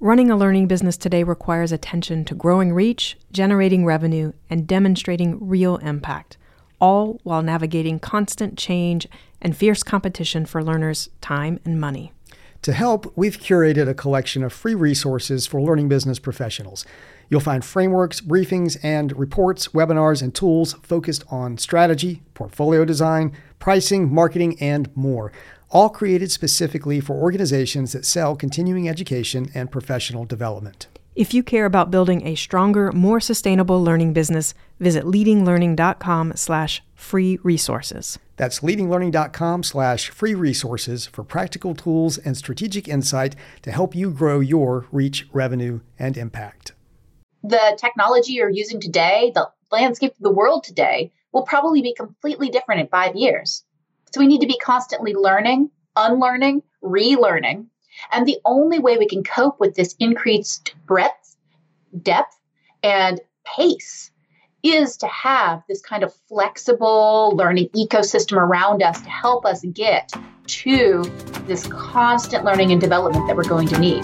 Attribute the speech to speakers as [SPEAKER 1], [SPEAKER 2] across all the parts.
[SPEAKER 1] Running a learning business today requires attention to growing reach, generating revenue, and demonstrating real impact, all while navigating constant change and fierce competition for learners' time and money.
[SPEAKER 2] To help, we've curated a collection of free resources for learning business professionals. You'll find frameworks, briefings, and reports, webinars, and tools focused on strategy, portfolio design, pricing, marketing, and more, all created specifically for organizations that sell continuing education and professional development.
[SPEAKER 1] If you care about building a stronger, more sustainable learning business, visit leadinglearning.com/free resources.
[SPEAKER 2] That's leadinglearning.com/free resources for practical tools and strategic insight to help you grow your reach, revenue, and impact.
[SPEAKER 3] The technology you're using today, the landscape of the world today, will probably be completely different in 5 years. So we need to be constantly learning, unlearning, relearning. And the only way we can cope with this increased breadth, depth, and pace is to have this kind of flexible learning ecosystem around us to help us get to this constant learning and development that we're going to need.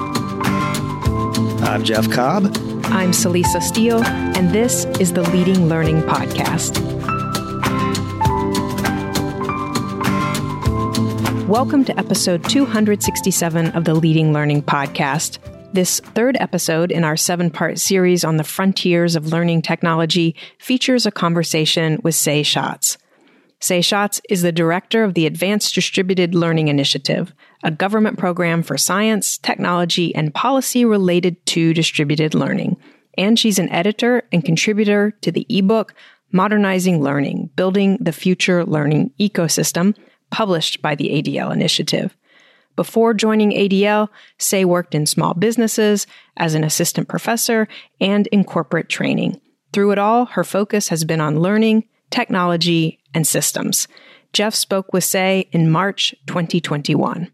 [SPEAKER 4] I'm Jeff Cobb.
[SPEAKER 1] I'm Celisa Steele, and this is the Leading Learning Podcast. Welcome to episode 267 of the Leading Learning Podcast. This third episode in our 7-part series on the frontiers of learning technology features a conversation with Say Schatz. Say Schatz is the director of the Advanced Distributed Learning Initiative, a government program for science, technology, and policy related to distributed learning. And she's an editor and contributor to the ebook Modernizing Learning, Building the Future Learning Ecosystem, published by the ADL Initiative. Before joining ADL, Say worked in small businesses, as an assistant professor, and in corporate training. Through it all, her focus has been on learning, technology, and systems. Jeff spoke with Say in March 2021.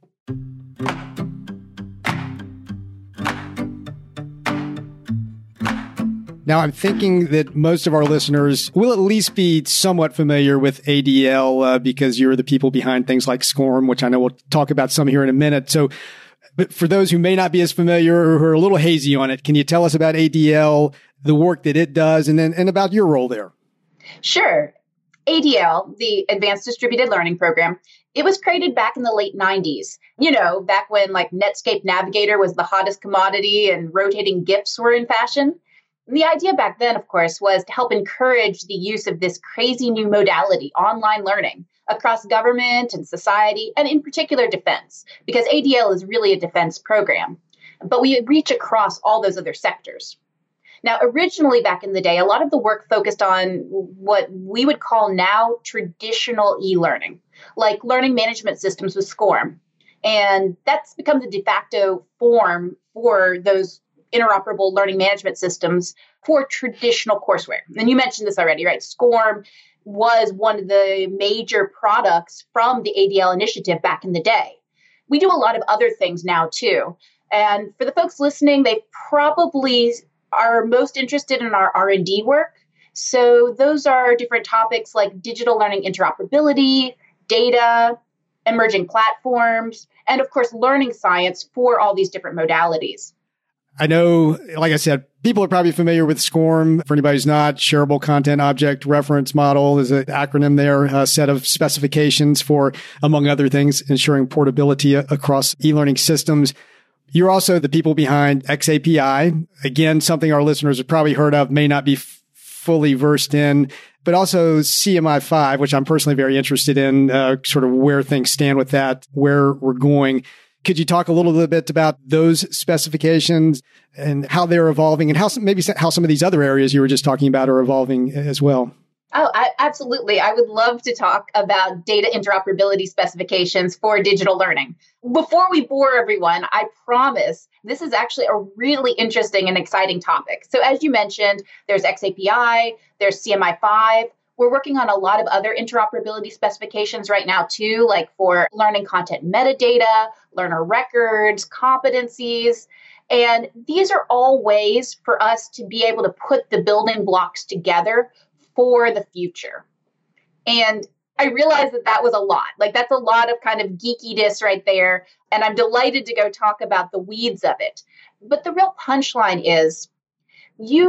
[SPEAKER 2] Now, I'm thinking that most of our listeners will at least be somewhat familiar with ADL because you're the people behind things like SCORM, which I know we'll talk about some here in a minute. So, but for those who may not be as familiar or who are a little hazy on it, can you tell us about ADL, the work that it does, and about your role there?
[SPEAKER 3] Sure. ADL, the Advanced Distributed Learning Program, it was created back in the late 90s. You know, back when like Netscape Navigator was the hottest commodity and rotating GIFs were in fashion. And the idea back then, of course, was to help encourage the use of this crazy new modality, online learning, across government and society, and in particular defense, because ADL is really a defense program. But we reach across all those other sectors. Now, originally back in the day, a lot of the work focused on what we would call now traditional e-learning, like learning management systems with SCORM. And that's become the de facto form for those interoperable learning management systems for traditional courseware. And you mentioned this already, right? SCORM was one of the major products from the ADL initiative back in the day. We do a lot of other things now too. And for the folks listening, they probably are most interested in our R&D work. So those are different topics like digital learning interoperability, data, emerging platforms, and of course, learning science for all these different modalities.
[SPEAKER 2] I know, like I said, people are probably familiar with SCORM. For anybody who's not, Shareable Content Object Reference Model is an acronym there, a set of specifications for, among other things, ensuring portability across e-learning systems. You're also the people behind XAPI. Again, something our listeners have probably heard of, may not be fully versed in, but also CMI5, which I'm personally very interested in, sort of where things stand with that, where we're going. Could you talk a little bit about those specifications and how they're evolving and how some of these other areas you were just talking about are evolving as well?
[SPEAKER 3] Oh, absolutely. I would love to talk about data interoperability specifications for digital learning. Before we bore everyone, I promise this is actually a really interesting and exciting topic. So as you mentioned, there's XAPI, there's CMI5. We're working on a lot of other interoperability specifications right now too, like for learning content metadata, learner records, competencies. And these are all ways for us to be able to put the building blocks together for the future. And I realized that was a lot. Like, that's a lot of kind of geekiness right there. And I'm delighted to go talk about the weeds of it. But the real punchline is we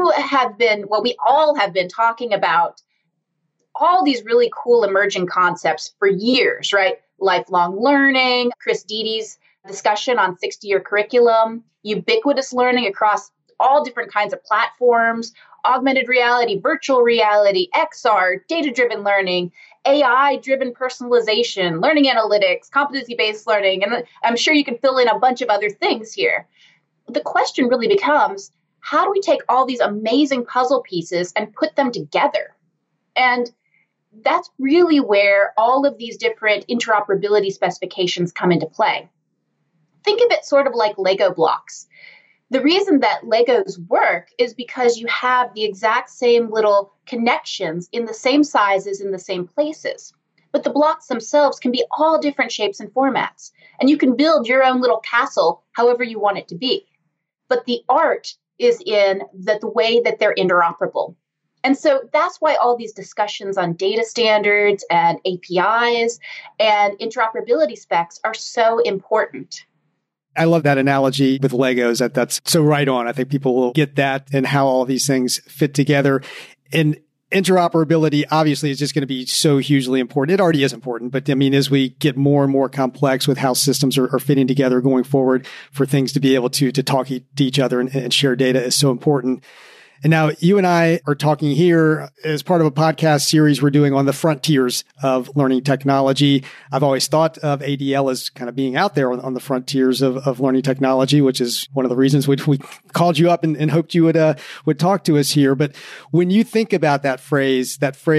[SPEAKER 3] all have been talking about all these really cool emerging concepts for years, right? Lifelong learning, Chris Deedy's discussion on 60-year curriculum, ubiquitous learning across all different kinds of platforms, augmented reality, virtual reality, XR, data-driven learning, AI-driven personalization, learning analytics, competency-based learning, and I'm sure you can fill in a bunch of other things here. The question really becomes, how do we take all these amazing puzzle pieces and put them together? And that's really where all of these different interoperability specifications come into play. Think of it sort of like Lego blocks. The reason that Legos work is because you have the exact same little connections in the same sizes in the same places. But the blocks themselves can be all different shapes and formats. And you can build your own little castle however you want it to be. But the art is in the way that they're interoperable. And so that's why all these discussions on data standards and APIs and interoperability specs are so important.
[SPEAKER 2] I love that analogy with Legos. That's so right on. I think people will get that and how all these things fit together. And interoperability obviously is just going to be so hugely important. It already is important, but I mean, as we get more and more complex with how systems are fitting together going forward, for things to be able to talk to each other and share data is so important. And now you and I are talking here as part of a podcast series we're doing on the frontiers of learning technology. I've always thought of ADL as kind of being out there on the frontiers of learning technology, which is one of the reasons we called you up and hoped you would talk to us here. But when you think about that phrase,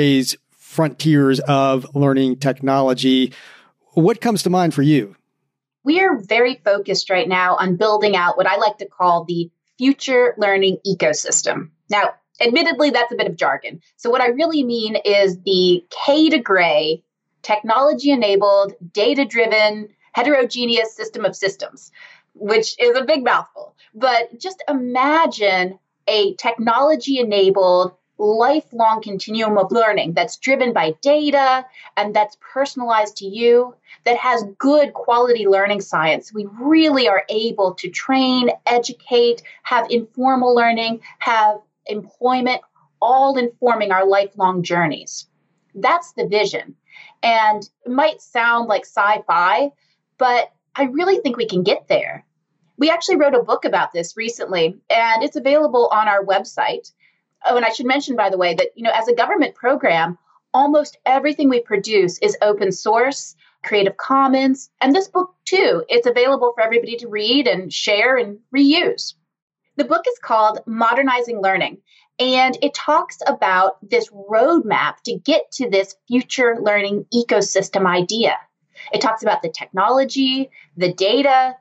[SPEAKER 2] frontiers of learning technology, what comes to mind for you?
[SPEAKER 3] We are very focused right now on building out what I like to call the future learning ecosystem. Now, admittedly, that's a bit of jargon. So what I really mean is the K to gray, technology-enabled, data-driven, heterogeneous system of systems, which is a big mouthful. But just imagine a technology-enabled, lifelong continuum of learning that's driven by data and that's personalized to you, that has good quality learning science. We really are able to train, educate, have informal learning, have employment, all informing our lifelong journeys. That's the vision. And it might sound like sci-fi, but I really think we can get there. We actually wrote a book about this recently, and it's available on our website. Oh, and I should mention, by the way, that, as a government program, almost everything we produce is open source, Creative Commons, and this book too. It's available for everybody to read and share and reuse. The book is called Modernizing Learning, and it talks about this roadmap to get to this future learning ecosystem idea. It talks about the technology, the data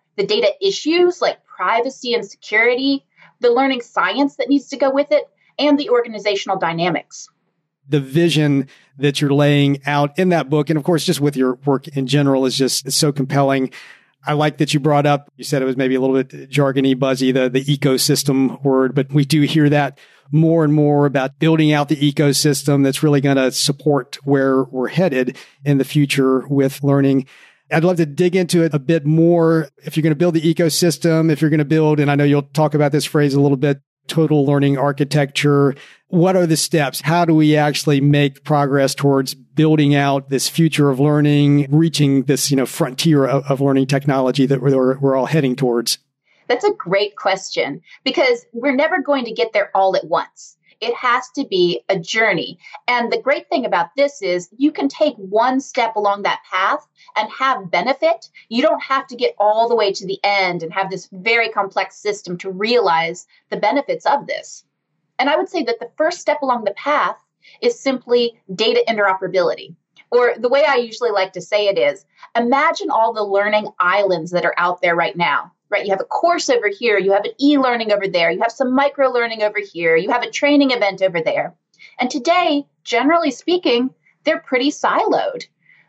[SPEAKER 3] issues like privacy and security, the learning science that needs to go with it, and the organizational dynamics.
[SPEAKER 2] The vision that you're laying out in that book, and of course, just with your work in general, is just so compelling. I like that you brought up, you said it was maybe a little bit jargony, buzzy, the ecosystem word, but we do hear that more and more about building out the ecosystem that's really going to support where we're headed in the future with learning. I'd love to dig into it a bit more. If you're going to build the ecosystem, if you're going to build, and I know you'll talk about this phrase a little bit, total learning architecture, what are the steps? How do we actually make progress towards building out this future of learning, reaching this, frontier of learning technology that we're all heading towards?
[SPEAKER 3] That's a great question, because we're never going to get there all at once. It has to be a journey. And the great thing about this is you can take one step along that path and have benefit. You don't have to get all the way to the end and have this very complex system to realize the benefits of this. And I would say that the first step along the path is simply data interoperability. Or the way I usually like to say it is, imagine all the learning islands that are out there right now. Right? You have a course over here, you have an e-learning over there, you have some micro-learning over here, you have a training event over there. And today, generally speaking, they're pretty siloed.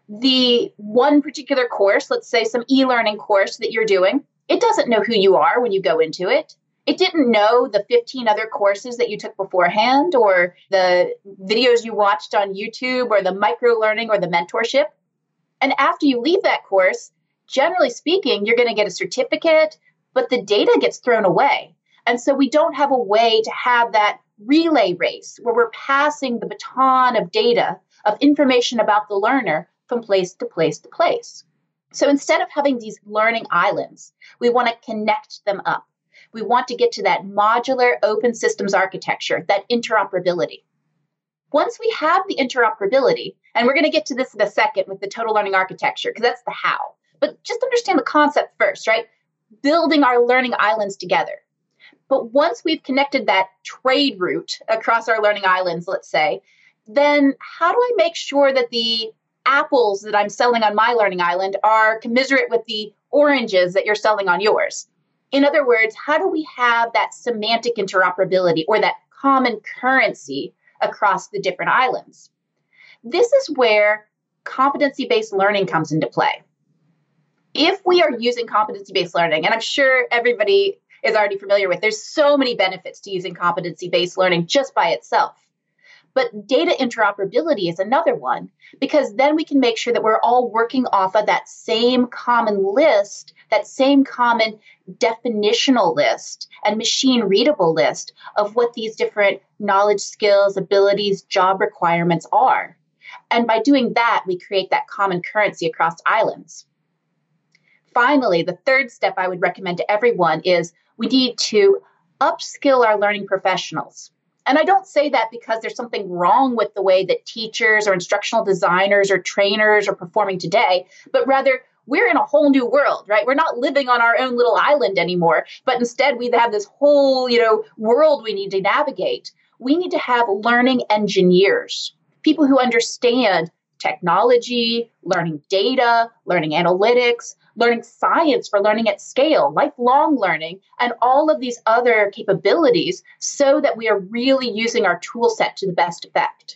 [SPEAKER 3] The one particular course, let's say some e-learning course that you're doing, it doesn't know who you are when you go into it. It didn't know the 15 other courses that you took beforehand or the videos you watched on YouTube or the micro-learning or the mentorship. And after you leave that course, generally speaking, you're going to get a certificate, but the data gets thrown away. And so we don't have a way to have that relay race where we're passing the baton of data, of information about the learner from place to place to place. So instead of having these learning islands, we want to connect them up. We want to get to that modular open systems architecture, that interoperability. Once we have the interoperability, and we're going to get to this in a second with the total learning architecture, because that's the how, but just understand the concept first, right? Building our learning islands together. But once we've connected that trade route across our learning islands, let's say, then how do I make sure that the apples that I'm selling on my learning island are commensurate with the oranges that you're selling on yours? In other words, how do we have that semantic interoperability or that common currency across the different islands? This is where competency-based learning comes into play. If we are using competency-based learning, and I'm sure everybody is already familiar with, there's so many benefits to using competency-based learning just by itself. But data interoperability is another one, because then we can make sure that we're all working off of that same common list, that same common definitional list and machine readable list of what these different knowledge, skills, abilities, job requirements are. And by doing that, we create that common currency across islands. Finally, the third step I would recommend to everyone is we need to upskill our learning professionals. And I don't say that because there's something wrong with the way that teachers or instructional designers or trainers are performing today, but rather we're in a whole new world, right? We're not living on our own little island anymore, but instead we have this whole, world we need to navigate. We need to have learning engineers, people who understand technology, learning data, learning analytics, learning science for learning at scale, lifelong learning, and all of these other capabilities so that we are really using our tool set to the best effect.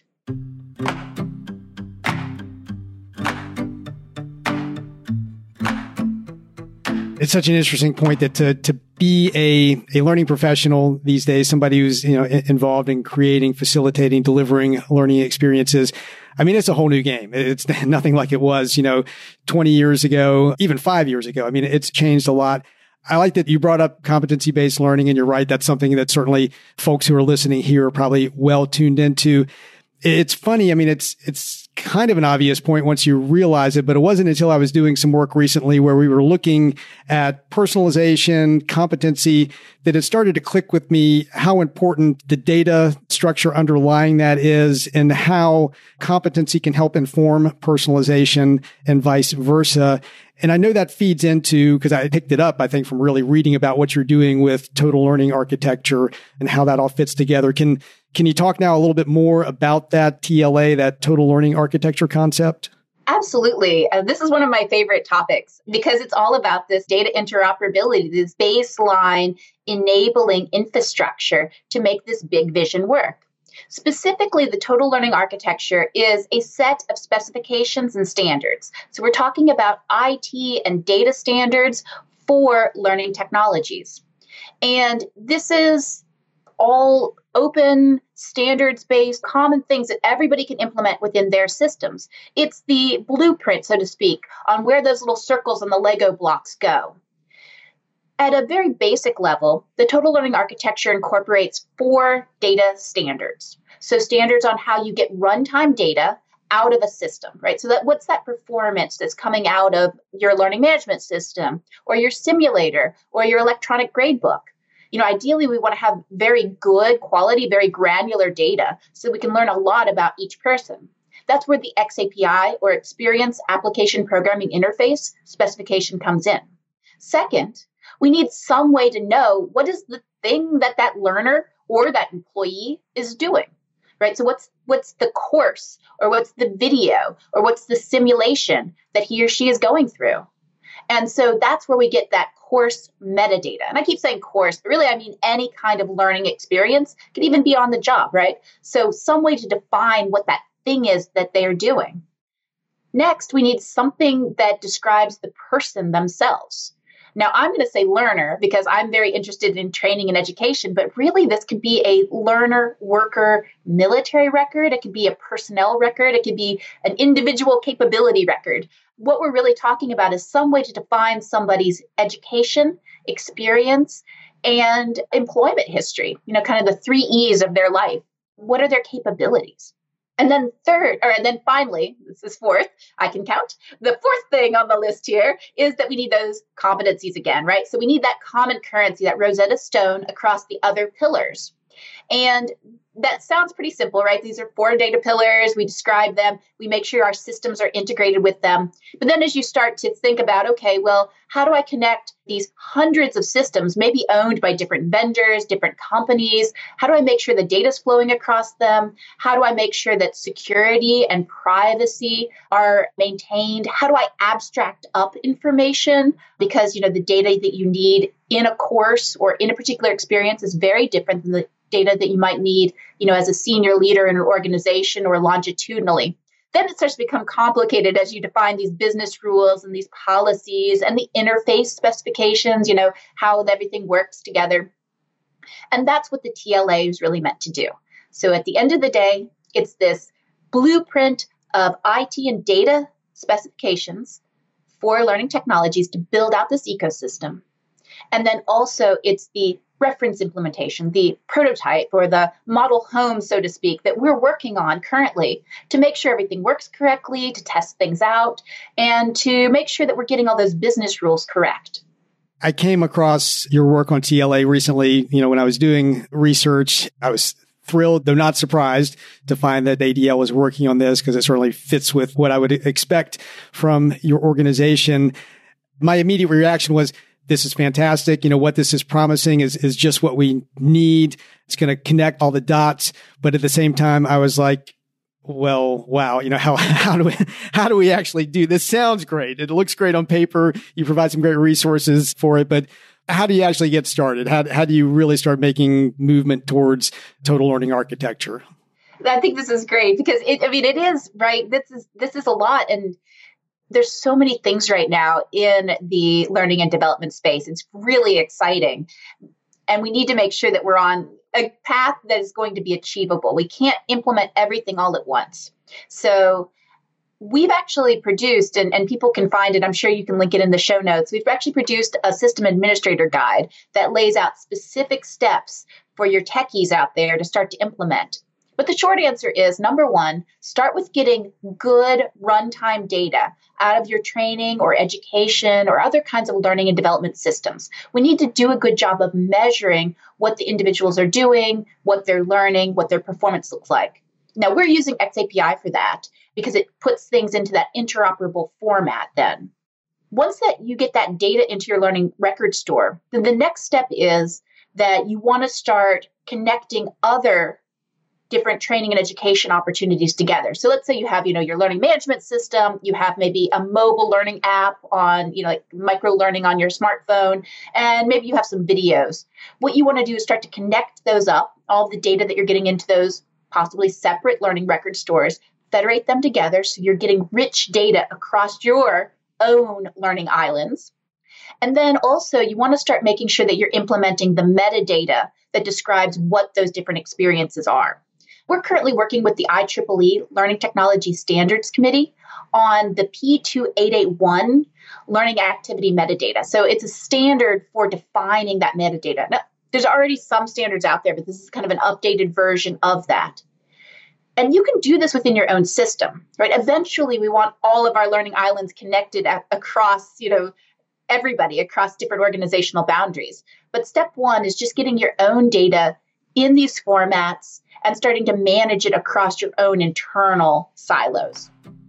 [SPEAKER 2] It's such an interesting point that to be a learning professional these days, somebody who's involved in creating, facilitating, delivering learning experiences, I mean, it's a whole new game. It's nothing like it was, 20 years ago, even 5 years ago. I mean, it's changed a lot. I like that you brought up competency-based learning, and you're right. That's something that certainly folks who are listening here are probably well tuned into. It's funny. I mean, it's kind of an obvious point once you realize it, but it wasn't until I was doing some work recently where we were looking at personalization, competency, that it started to click with me how important the data structure underlying that is and how competency can help inform personalization and vice versa. And I know that feeds into, because I picked it up, I think, from really reading about what you're doing with total learning architecture and how that all fits together. Can you talk now a little bit more about that TLA, that total learning architecture concept?
[SPEAKER 3] Absolutely. This is one of my favorite topics because it's all about this data interoperability, this baseline enabling infrastructure to make this big vision work. Specifically, the total learning architecture is a set of specifications and standards. So we're talking about IT and data standards for learning technologies. And this is all open, standards-based, common things that everybody can implement within their systems. It's the blueprint, so to speak, on where those little circles on the Lego blocks go. At a very basic level, the total learning architecture incorporates 4 data standards. So standards on how you get runtime data out of a system, right? So what's that performance that's coming out of your learning management system or your simulator or your electronic gradebook? Ideally, we want to have very good quality, very granular data so we can learn a lot about each person. That's where the XAPI or Experience Application Programming Interface specification comes in. Second, we need some way to know what is the thing that learner or that employee is doing, right? So what's the course or what's the video or what's the simulation that he or she is going through? And so that's where we get that course metadata. And I keep saying course, but really I mean any kind of learning experience. It could even be on the job, right? So some way to define what that thing is that they're doing. Next, we need something that describes the person themselves. Now, I'm going to say learner because I'm very interested in training and education, but really this could be a learner, worker, military record. It could be a personnel record. It could be an individual capability record. What we're really talking about is some way to define somebody's education, experience, and employment history, kind of the 3 E's of their life. What are their capabilities? And then finally, this is fourth, I can count. The fourth thing on the list here is that we need those competencies again, right? So we need that common currency, that Rosetta Stone across the other pillars. And that sounds pretty simple, right? These are 4 data pillars. We describe them. We make sure our systems are integrated with them. But then as you start to think about, okay, well, how do I connect these hundreds of systems, maybe owned by different vendors, different companies? How do I make sure the data is flowing across them? How do I make sure that security and privacy are maintained? How do I abstract up information? Because, the data that you need in a course or in a particular experience is very different than the data that you might need, as a senior leader in an organization or longitudinally. Then it starts to become complicated as you define these business rules and these policies and the interface specifications, how everything works together. And that's what the TLA is really meant to do. So at the end of the day, it's this blueprint of IT and data specifications for learning technologies to build out this ecosystem. And then also it's the reference implementation, the prototype or the model home, so to speak, that we're working on currently to make sure everything works correctly, to test things out, and to make sure that we're getting all those business rules correct.
[SPEAKER 2] I came across your work on TLA recently. When I was doing research, I was thrilled, though not surprised, to find that ADL was working on this because it certainly fits with what I would expect from your organization. My immediate reaction was, this is fantastic. What this is promising is just what we need. It's going to connect all the dots. But at the same time, I was like, well, wow, how do we actually do this? Sounds great. It looks great on paper. You provide some great resources for it, but how do you actually get started? How do you really start making movement towards total learning architecture?
[SPEAKER 3] I think this is great because it is, right? This is a lot. And there's so many things right now in the learning and development space. It's really exciting. And we need to make sure that we're on a path that is going to be achievable. We can't implement everything all at once. So we've actually produced, and people can find it, I'm sure you can link it in the show notes. We've actually produced a system administrator guide that lays out specific steps for your techies out there to start to implement. But the short answer is, number one, start with getting good runtime data out of your training or education or other kinds of learning and development systems. We need to do a good job of measuring what the individuals are doing, what they're learning, what their performance looks like. Now, we're using XAPI for that because it puts things into that interoperable format then. Once that you get that data into your learning record store, then the next step is that you want to start connecting other different training and education opportunities together. So let's say you have, your learning management system, you have maybe a mobile learning app on, like micro learning on your smartphone, and maybe you have some videos. What you want to do is start to connect those up, all the data that you're getting into those possibly separate learning record stores, federate them together so you're getting rich data across your own learning islands. And then also you want to start making sure that you're implementing the metadata that describes what those different experiences are. We're currently working with the IEEE Learning Technology Standards Committee on the P2881 learning activity metadata. So it's a standard for defining that metadata. Now, there's already some standards out there, but this is kind of an updated version of that. And you can do this within your own system, right? Eventually, we want all of our learning islands connected across, everybody across different organizational boundaries. But step one is just getting your own data in these formats and starting to manage it across your own internal silos.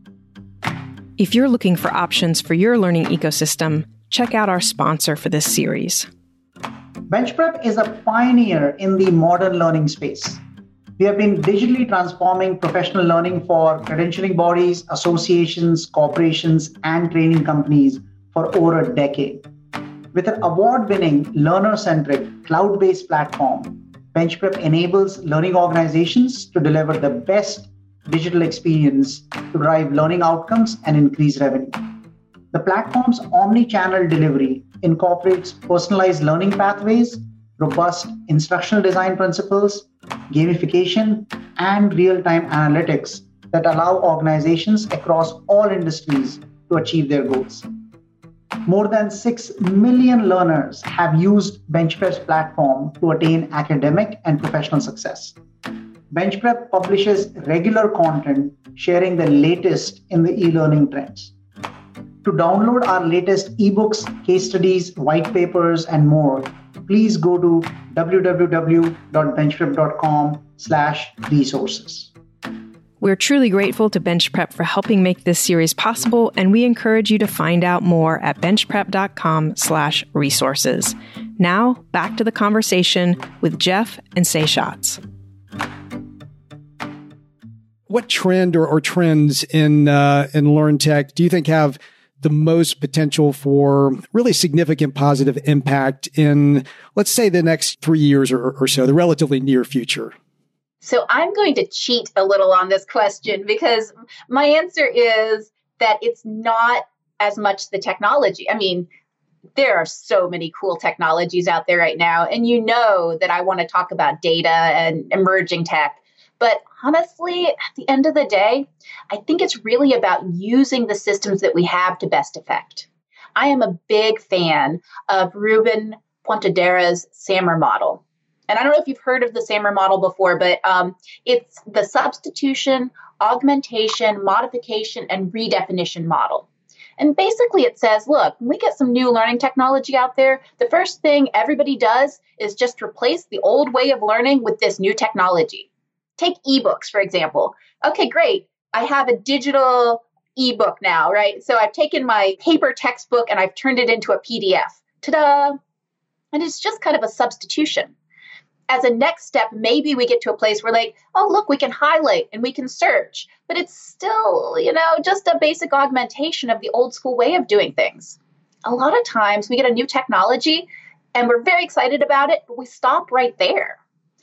[SPEAKER 1] If you're looking for options for your learning ecosystem, check out our sponsor for this series.
[SPEAKER 4] BenchPrep is a pioneer in the modern learning space. We have been digitally transforming professional learning for credentialing bodies, associations, corporations, and training companies for over a decade. With an award-winning, learner-centric, cloud-based platform, BenchPrep enables learning organizations to deliver the best digital experience to drive learning outcomes and increase revenue. The platform's omni-channel delivery incorporates personalized learning pathways, robust instructional design principles, gamification, and real-time analytics that allow organizations across all industries to achieve their goals. More than 6 million learners have used BenchPrep's platform to attain academic and professional success. BenchPrep publishes regular content sharing the latest in the e-learning trends. To download our latest ebooks, case studies, white papers, and more, please go to www.benchprep.com/resources.
[SPEAKER 1] We're truly grateful to BenchPrep for helping make this series possible, and we encourage you to find out more at benchprep.com/resources. Now, back to the conversation with Jeff and Say Schatz.
[SPEAKER 2] What trend or trends in Learn Tech do you think have the most potential for really significant positive impact in, let's say, the next 3 years or so, the relatively near future?
[SPEAKER 3] So I'm going to cheat a little on this question because my answer is that it's not as much the technology. I mean, there are so many cool technologies out there right now, and you know that I want to talk about data and emerging tech. But honestly, at the end of the day, I think it's really about using the systems that we have to best effect. I am a big fan of Ruben Pontedera's SAMR model. And I don't know if you've heard of the SAMR model before, but it's the substitution, augmentation, modification, and redefinition model. And basically it says, look, when we get some new learning technology out there, the first thing everybody does is just replace the old way of learning with this new technology. Take ebooks, for example. Okay, great. I have a digital ebook now, right? So I've taken my paper textbook and I've turned it into a PDF. Ta-da! And it's just kind of a substitution. As a next step, maybe we get to a place where like, oh, look, we can highlight and we can search, but it's still, just a basic augmentation of the old school way of doing things. A lot of times we get a new technology and we're very excited about it, but we stop right there.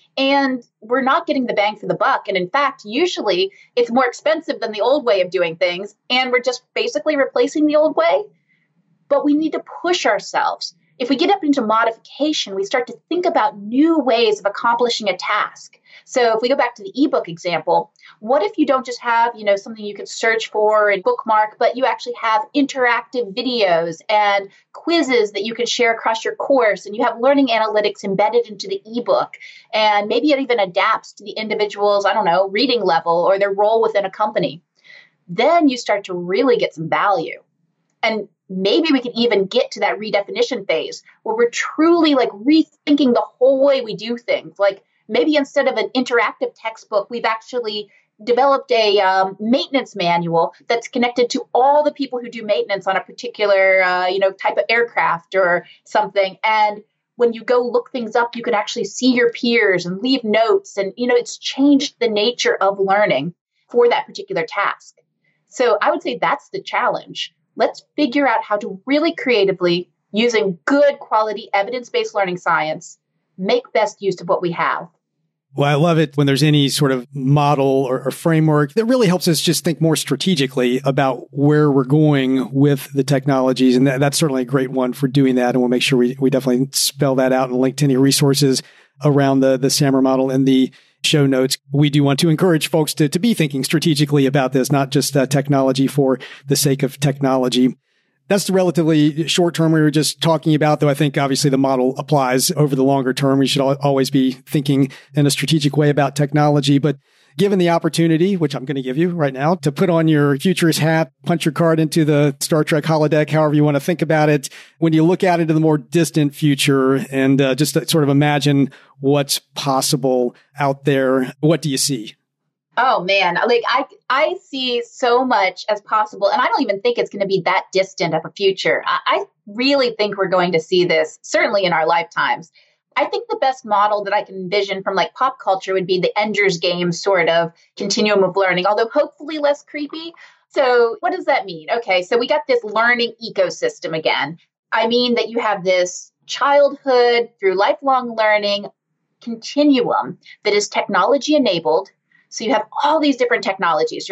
[SPEAKER 3] And we're not getting the bang for the buck. And in fact, usually it's more expensive than the old way of doing things. And we're just basically replacing the old way. But we need to push ourselves. If we get up into modification, we start to think about new ways of accomplishing a task. So if we go back to the ebook example, what if you don't just have, something you can search for and bookmark, but you actually have interactive videos and quizzes that you can share across your course, and you have learning analytics embedded into the ebook, and maybe it even adapts to the individual's, reading level or their role within a company. Then you start to really get some value. And maybe we can even get to that redefinition phase where we're truly like rethinking the whole way we do things. Like maybe instead of an interactive textbook, we've actually developed a maintenance manual that's connected to all the people who do maintenance on a particular, type of aircraft or something. And when you go look things up, you can actually see your peers and leave notes. And, it's changed the nature of learning for that particular task. So I would say that's the challenge. Let's figure out how to really creatively, using good quality evidence-based learning science, make best use of what we have.
[SPEAKER 2] Well, I love it when there's any sort of model or framework that really helps us just think more strategically about where we're going with the technologies. And that's certainly a great one for doing that. And we'll make sure we definitely spell that out and link to any resources around the SAMR model in the show notes. We do want to encourage folks to be thinking strategically about this, not just technology for the sake of technology. That's the relatively short term we were just talking about, though I think obviously the model applies over the longer term. We should always be thinking in a strategic way about technology. But given the opportunity, which I'm going to give you right now, to put on your futurist hat, punch your card into the Star Trek holodeck, however you want to think about it, when you look out into the more distant future and just sort of imagine what's possible out there, what do you see?
[SPEAKER 3] Oh man, like I see so much as possible, and I don't even think it's going to be that distant of a future. I really think we're going to see this, certainly in our lifetimes. I think the best model that I can envision from like pop culture would be the Ender's Game sort of continuum of learning, although hopefully less creepy. So what does that mean? Okay, so we got this learning ecosystem again. I mean that you have this childhood through lifelong learning continuum that is technology enabled. So you have all these different technologies, right?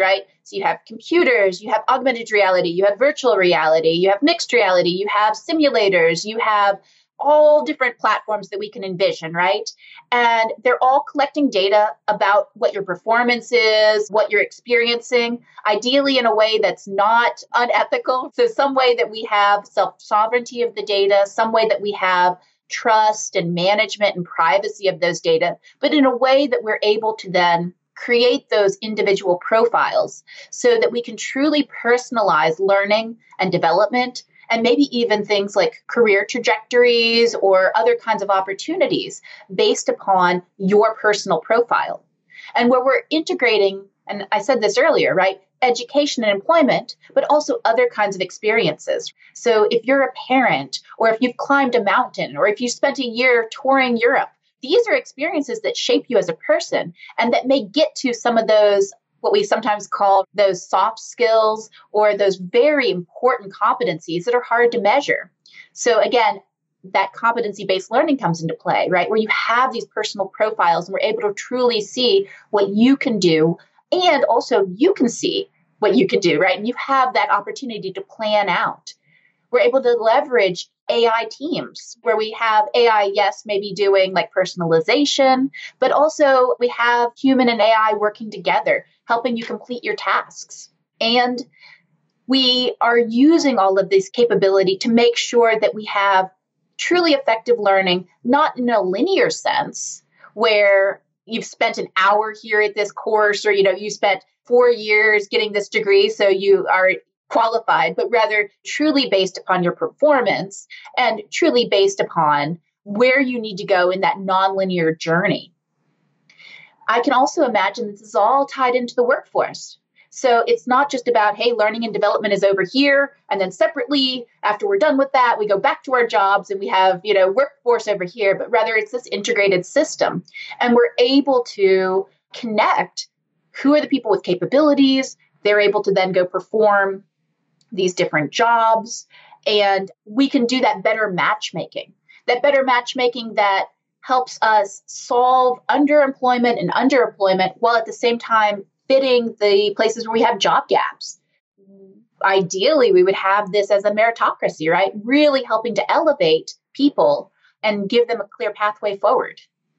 [SPEAKER 3] So you have computers, you have augmented reality, you have virtual reality, you have mixed reality, you have simulators, you have all different platforms that we can envision, right? And they're all collecting data about what your performance is, what you're experiencing, ideally in a way that's not unethical. So some way that we have self-sovereignty of the data, some way that we have trust and management and privacy of those data, but in a way that we're able to then create those individual profiles so that we can truly personalize learning and development, and maybe even things like career trajectories or other kinds of opportunities based upon your personal profile. And where we're integrating, and I said this earlier, right? Education and employment, but also other kinds of experiences. So if you're a parent, or if you've climbed a mountain, or if you spent a year touring Europe, these are experiences that shape you as a person and that may get to some of those, what we sometimes call those soft skills or those very important competencies that are hard to measure. So again, that competency-based learning comes into play, right? Where you have these personal profiles and we're able to truly see what you can do, and also you can see what you can do, right? And you have that opportunity to plan out. We're able to leverage AI teams where we have AI, yes, maybe doing like personalization, but also we have human and AI working together, helping you complete your tasks. And we are using all of this capability to make sure that we have truly effective learning, not in a linear sense where you've spent an hour here at this course, or, you spent 4 years getting this degree, so you are qualified, but rather truly based upon your performance and truly based upon where you need to go in that nonlinear journey. I can also imagine this is all tied into the workforce. So it's not just about, hey, learning and development is over here, and then separately, after we're done with that, we go back to our jobs and we have, workforce over here, but rather it's this integrated system. And we're able to connect who are the people with capabilities. They're able to then go perform these different jobs, and we can do that better matchmaking that helps us solve underemployment and underemployment while at the same time fitting the places where we have job gaps. Ideally, we would have this as a meritocracy, right? Really helping to elevate people and give them a clear pathway forward.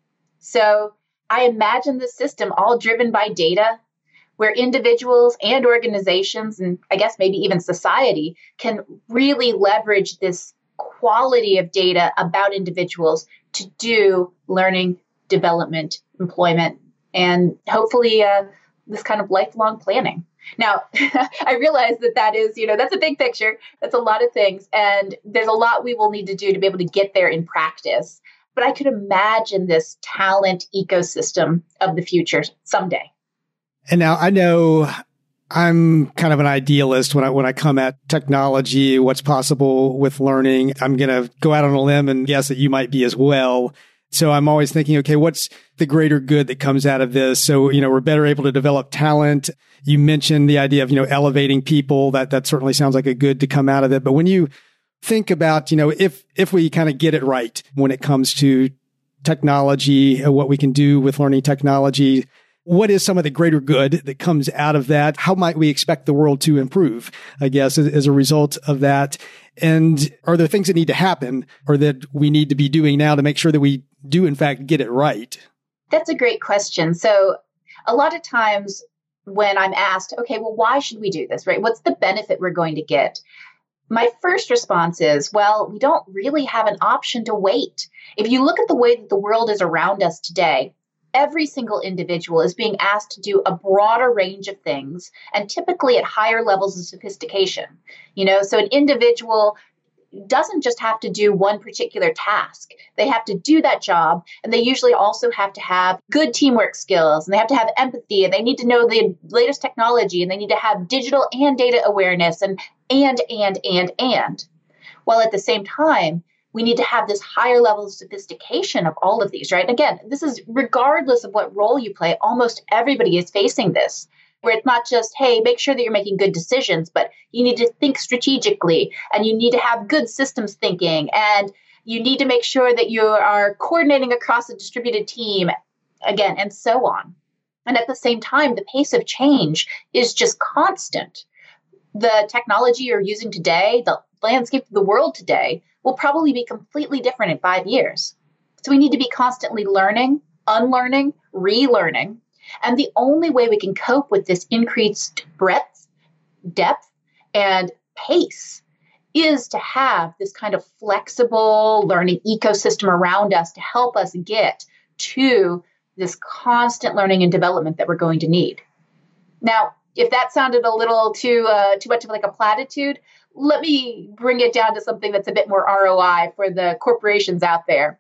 [SPEAKER 3] So I imagine this system all driven by data, where individuals and organizations, and I guess maybe even society, can really leverage this quality of data about individuals to do learning, development, employment, and hopefully this kind of lifelong planning. Now, I realize that is, that's a big picture. That's a lot of things. And there's a lot we will need to do to be able to get there in practice. But I could imagine this talent ecosystem of the future someday.
[SPEAKER 2] And now I know I'm kind of an idealist when I come at technology, what's possible with learning. I'm going to go out on a limb and guess that you might be as well. So I'm always thinking, okay, what's the greater good that comes out of this? So, we're better able to develop talent. You mentioned the idea of, elevating people. That certainly sounds like a good to come out of it. But when you think about, if we kind of get it right when it comes to technology, what we can do with learning technology, what is some of the greater good that comes out of that? How might we expect the world to improve, I guess, as a result of that? And are there things that need to happen or that we need to be doing now to make sure that we do, in fact, get it right?
[SPEAKER 3] That's a great question. So a lot of times when I'm asked, okay, well, why should we do this, right? What's the benefit we're going to get? My first response is, well, we don't really have an option to wait. If you look at the way that the world is around us today, every single individual is being asked to do a broader range of things, and typically at higher levels of sophistication. So an individual doesn't just have to do one particular task. They have to do that job, and they usually also have to have good teamwork skills, and they have to have empathy, and they need to know the latest technology, and they need to have digital and data awareness, and. While at the same time, we need to have this higher level of sophistication of all of these, right? Again, this is regardless of what role you play, almost everybody is facing this, where it's not just, hey, make sure that you're making good decisions, but you need to think strategically, and you need to have good systems thinking, and you need to make sure that you are coordinating across a distributed team, again, and so on. And at the same time, the pace of change is just constant. The technology you're using today, the landscape of the world today, will probably be completely different in 5 years. So we need to be constantly learning, unlearning, relearning. And the only way we can cope with this increased breadth, depth, and pace is to have this kind of flexible learning ecosystem around us to help us get to this constant learning and development that we're going to need. Now, if that sounded a little too much of like a platitude, let me bring it down to something that's a bit more ROI for the corporations out there.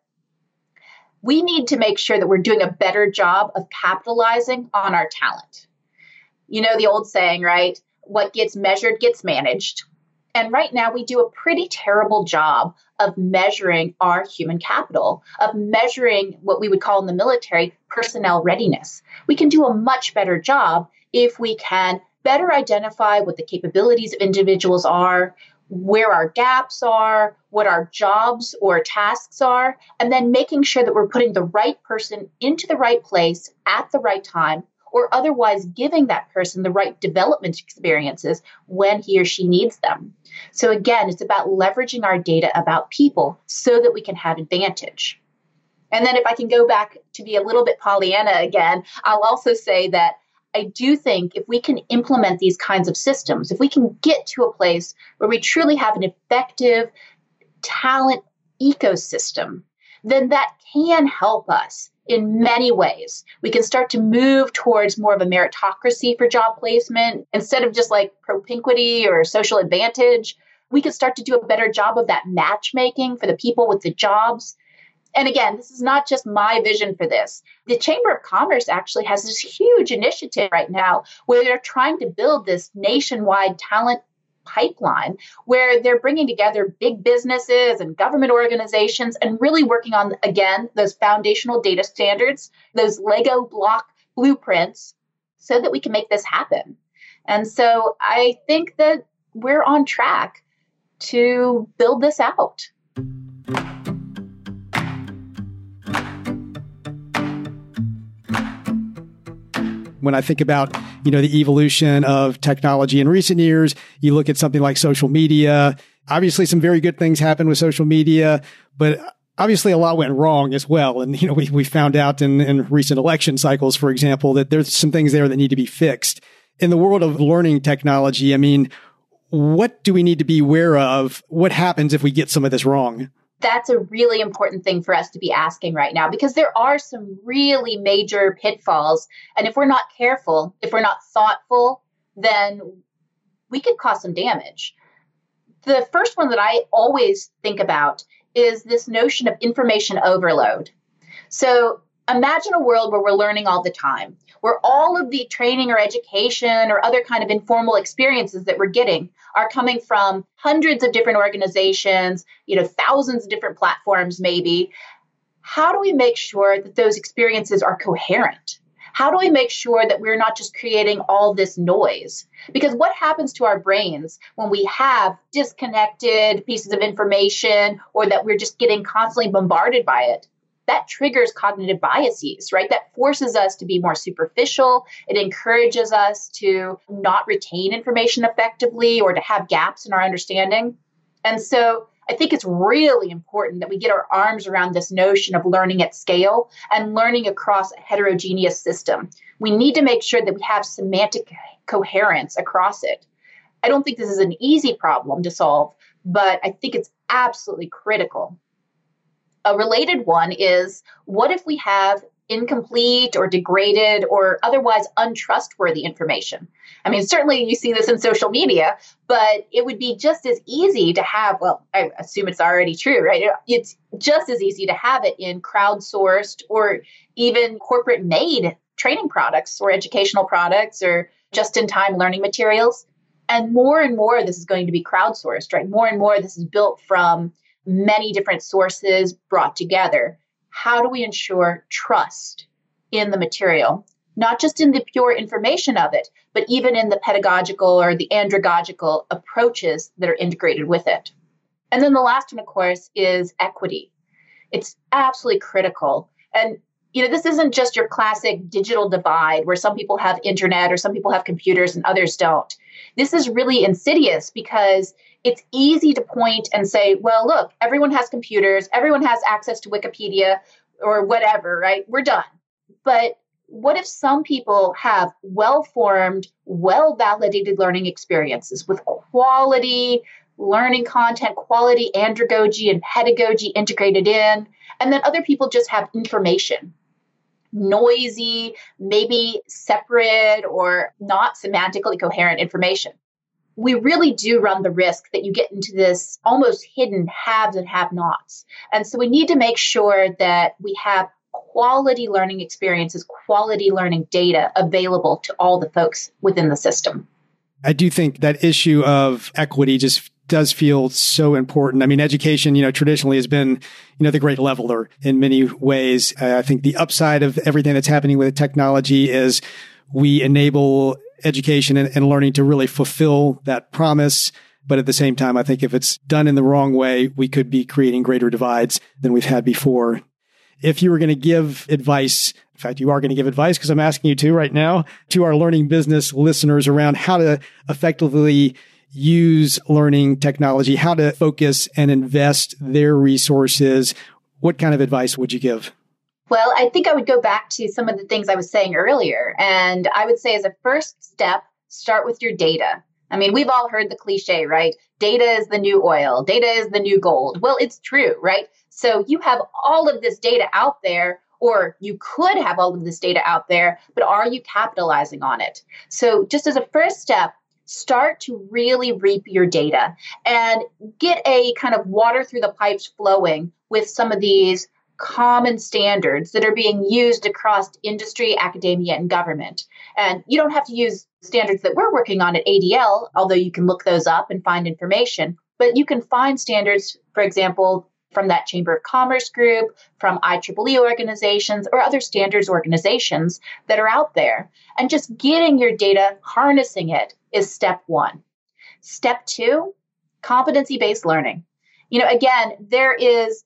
[SPEAKER 3] We need to make sure that we're doing a better job of capitalizing on our talent. You know the old saying, right? What gets measured gets managed. And right now we do a pretty terrible job of measuring our human capital, of measuring what we would call in the military personnel readiness. We can do a much better job if we can better identify what the capabilities of individuals are, where our gaps are, what our jobs or tasks are, and then making sure that we're putting the right person into the right place at the right time, or otherwise giving that person the right development experiences when he or she needs them. So again, it's about leveraging our data about people so that we can have advantage. And then if I can go back to be a little bit Pollyanna again, I'll also say that I do think if we can implement these kinds of systems, if we can get to a place where we truly have an effective talent ecosystem, then that can help us in many ways. We can start to move towards more of a meritocracy for job placement instead of just like propinquity or social advantage. We can start to do a better job of that matchmaking for the people with the jobs. And again, this is not just my vision for this. The Chamber of Commerce actually has this huge initiative right now where they're trying to build this nationwide talent pipeline where they're bringing together big businesses and government organizations and really working on, again, those foundational data standards, those Lego block blueprints, so that we can make this happen. And so I think that we're on track to build this out.
[SPEAKER 2] When I think about, the evolution of technology in recent years, you look at something like social media. Obviously, some very good things happened with social media, but obviously a lot went wrong as well. And, we found out in recent election cycles, for example, that there's some things there that need to be fixed. In the world of learning technology, what do we need to be aware of? What happens if we get some of this wrong?
[SPEAKER 3] That's a really important thing for us to be asking right now, because there are some really major pitfalls. And if we're not careful, if we're not thoughtful, then we could cause some damage. The first one that I always think about is this notion of information overload. So imagine a world where we're learning all the time, where all of the training or education or other kind of informal experiences that we're getting are coming from hundreds of different organizations, thousands of different platforms maybe. How do we make sure that those experiences are coherent? How do we make sure that we're not just creating all this noise? Because what happens to our brains when we have disconnected pieces of information or that we're just getting constantly bombarded by it? That triggers cognitive biases, right? That forces us to be more superficial. It encourages us to not retain information effectively or to have gaps in our understanding. And so I think it's really important that we get our arms around this notion of learning at scale and learning across a heterogeneous system. We need to make sure that we have semantic coherence across it. I don't think this is an easy problem to solve, but I think it's absolutely critical. A related one is, what if we have incomplete or degraded or otherwise untrustworthy information? Certainly you see this in social media, but it would be just as easy to have, I assume it's already true, right? It's just as easy to have it in crowdsourced or even corporate-made training products or educational products or just-in-time learning materials. And more this is going to be crowdsourced, right? More and more this is built from many different sources brought together. How do we ensure trust in the material? Not just in the pure information of it, but even in the pedagogical or the andragogical approaches that are integrated with it. And then the last one, of course, is equity. It's absolutely critical. And This isn't just your classic digital divide where some people have internet or some people have computers and others don't. This is really insidious because it's easy to point and say, well, look, everyone has computers, everyone has access to Wikipedia or whatever, right? We're done. But what if some people have well-formed, well-validated learning experiences with quality learning content, quality andragogy and pedagogy integrated in, and then other people just have information, noisy, maybe separate or not semantically coherent information? We really do run the risk that you get into this almost hidden haves and have-nots. And so we need to make sure that we have quality learning experiences, quality learning data available to all the folks within the system.
[SPEAKER 2] I do think that issue of equity just does feel so important. I mean, education, traditionally has been, the great leveler in many ways. I think the upside of everything that's happening with technology is we enable education and learning to really fulfill that promise. But at the same time, I think if it's done in the wrong way, we could be creating greater divides than we've had before. If you were going to give advice, in fact, you are going to give advice because I'm asking you to right now, to our learning business listeners around how to effectively use learning technology, how to focus and invest their resources, what kind of advice would you give?
[SPEAKER 3] Well, I think I would go back to some of the things I was saying earlier. And I would say as a first step, start with your data. I mean, we've all heard the cliche, right? Data is the new oil. Data is the new gold. Well, it's true, right? So you have all of this data out there, or you could have all of this data out there, but are you capitalizing on it? So just as a first step, start to really reap your data and get a kind of water through the pipes flowing with some of these common standards that are being used across industry, academia, and government. And you don't have to use standards that we're working on at ADL, although you can look those up and find information. But you can find standards, for example, from that Chamber of Commerce group, from IEEE organizations, or other standards organizations that are out there. And just getting your data, harnessing it, is step one. Step two, competency-based learning. Again, there is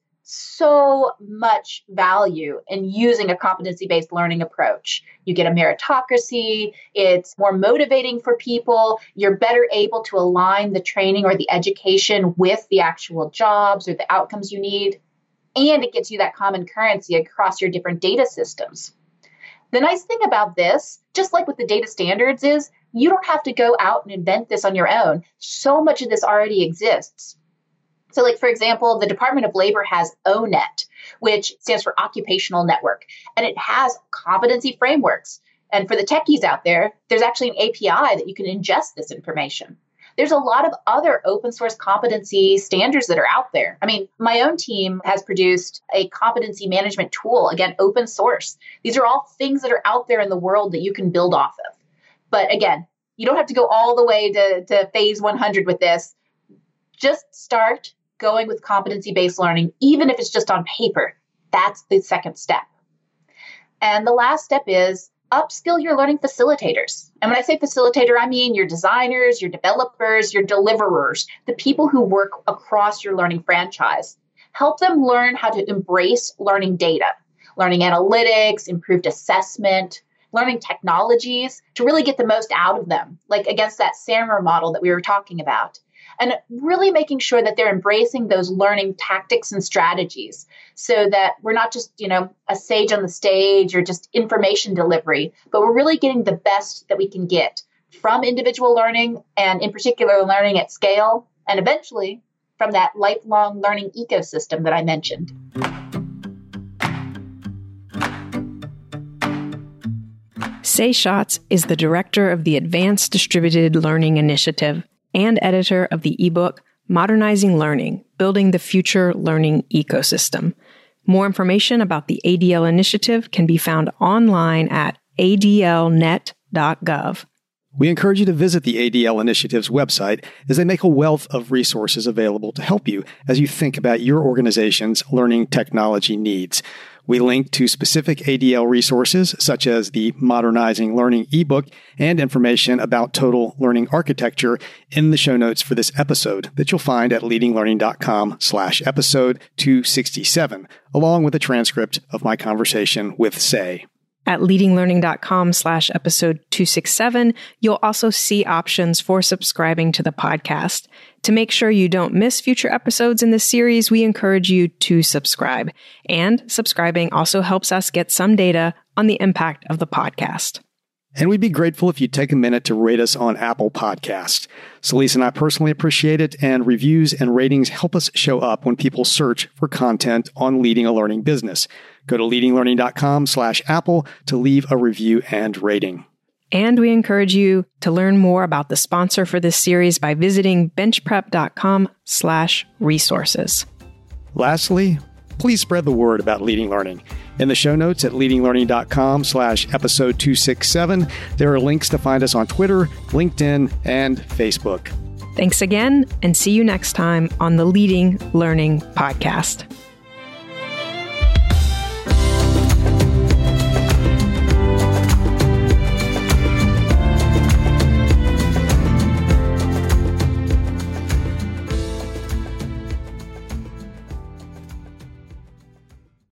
[SPEAKER 3] so much value in using a competency-based learning approach. You get a meritocracy, it's more motivating for people, you're better able to align the training or the education with the actual jobs or the outcomes you need, and it gets you that common currency across your different data systems. The nice thing about this, just like with the data standards, is you don't have to go out and invent this on your own. So much of this already exists. So like, for example, the Department of Labor has ONET, which stands for Occupational Network, and it has competency frameworks. And for the techies out there, there's actually an API that you can ingest this information. There's a lot of other open source competency standards that are out there. I mean, my own team has produced a competency management tool, again, open source. These are all things that are out there in the world that you can build off of. But again, you don't have to go all the way to phase 100 with this. Just start going with competency-based learning, even if it's just on paper. That's the second step. And the last step is upskill your learning facilitators. And when I say facilitator, I mean your designers, your developers, your deliverers, the people who work across your learning franchise. Help them learn how to embrace learning data, learning analytics, improved assessment, learning technologies to really get the most out of them, like against that SAMR model that we were talking about. And really making sure that they're embracing those learning tactics and strategies so that we're not just, a sage on the stage or just information delivery, but we're really getting the best that we can get from individual learning and in particular learning at scale, and eventually from that lifelong learning ecosystem that I mentioned.
[SPEAKER 1] Say Schatz is the director of the Advanced Distributed Learning Initiative and editor of the ebook Modernizing Learning, Building the Future Learning Ecosystem. More information about the ADL initiative can be found online at adlnet.gov.
[SPEAKER 2] We encourage you to visit the ADL Initiative's website as they make a wealth of resources available to help you as you think about your organization's learning technology needs. We link to specific ADL resources such as the Modernizing Learning ebook and information about total learning architecture in the show notes for this episode that you'll find at leadinglearning.com/episode 267, along with a transcript of my conversation with Say.
[SPEAKER 1] At leadinglearning.com/episode 267, you'll also see options for subscribing to the podcast. To make sure you don't miss future episodes in this series, we encourage you to subscribe. And subscribing also helps us get some data on the impact of the podcast.
[SPEAKER 2] And we'd be grateful if you'd take a minute to rate us on Apple Podcasts. Celeste and I personally appreciate it, and reviews and ratings help us show up when people search for content on leading a learning business. Go to leadinglearning.com/Apple to leave a review and rating.
[SPEAKER 1] And we encourage you to learn more about the sponsor for this series by visiting benchprep.com/resources.
[SPEAKER 2] Lastly, please spread the word about Leading Learning. In the show notes at leadinglearning.com/episode 267, there are links to find us on Twitter, LinkedIn, and Facebook.
[SPEAKER 1] Thanks again, and see you next time on the Leading Learning Podcast.